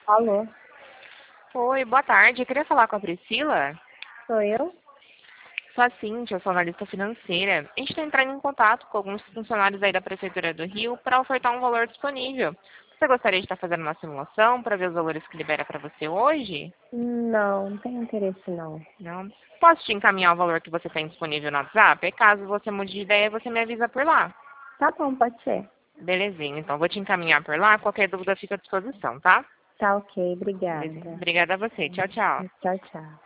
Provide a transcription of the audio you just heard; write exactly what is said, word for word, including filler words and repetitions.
Alô, Oi, boa tarde. Eu queria falar com a Priscila. sou eu? Sou a Cíntia, eu sou analista financeira. A gente está entrando em contato com alguns funcionários aí da Prefeitura do Rio para ofertar um valor disponível. Você gostaria de estar fazendo uma simulação para ver os valores que libera para você hoje? Não, não tenho interesse não. Não? Posso te encaminhar o valor que você tem disponível no WhatsApp? E caso você mude de ideia, você me avisa por lá. Tá bom, pode ser. Belezinha, então vou te encaminhar por lá. Qualquer dúvida fica à disposição, tá? Tá ok, Beleza. obrigada. Obrigada a você. Tchau, tchau. Tchau, tchau.